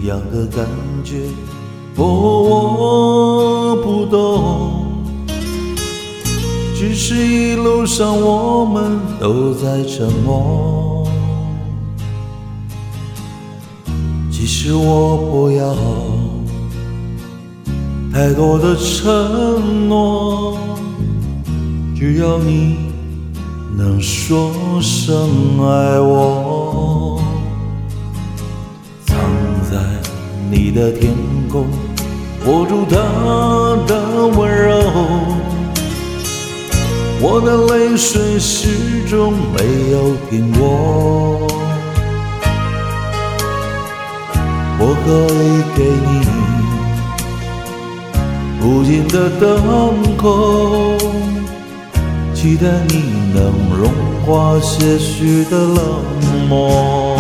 样的感觉，我不懂，只是一路上我们都在沉默。其实我不要太多的承诺，只要你能说声爱我。藏在你的天空，握住它的温柔，我的泪水始终没有停过。我可以给你无尽的等候，期待你能融化些许的冷漠。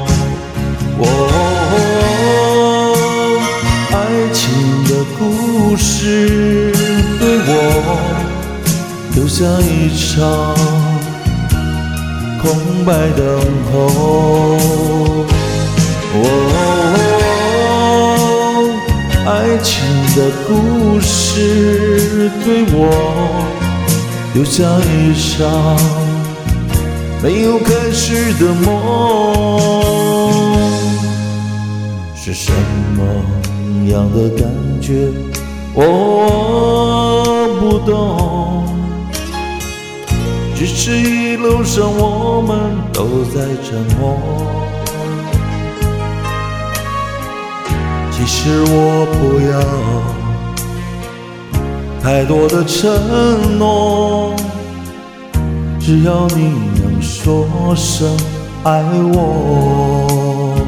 爱情的故事对我就像一场空白等候。爱情的故事对我就像一场没有开始的梦。是什么样的感觉我不懂，只是一路上我们都在沉默。其实我不要太多的承诺，只要你能说声爱我。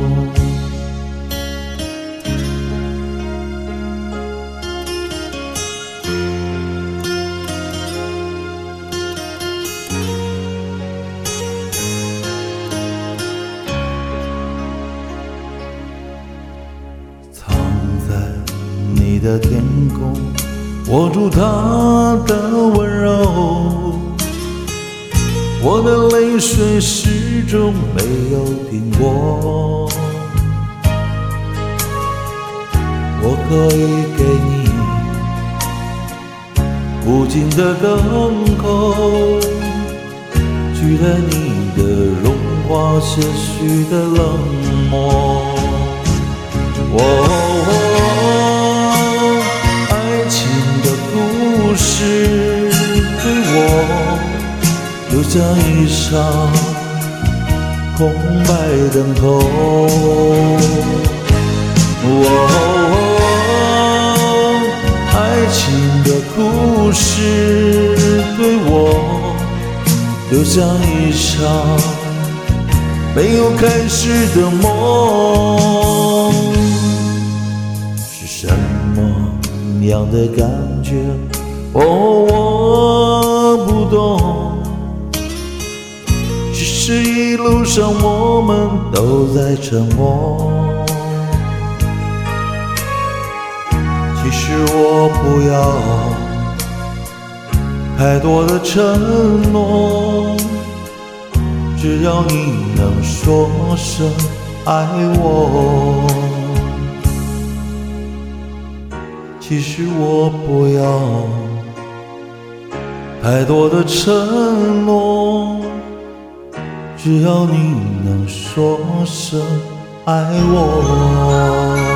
你的天空，握住它的温柔，我的泪水始终没有停过。我可以给你无尽的等候，取代你的融化些许的冷漠。故事对我就像一场空白等候。爱情的故事对我就像一场没有开始的梦。是什么样的感觉我不懂，只是一路上我们都在沉默。其实我不要太多的承诺，只要你能说声爱我。其实我不要太多的承诺，只要你能说声爱我。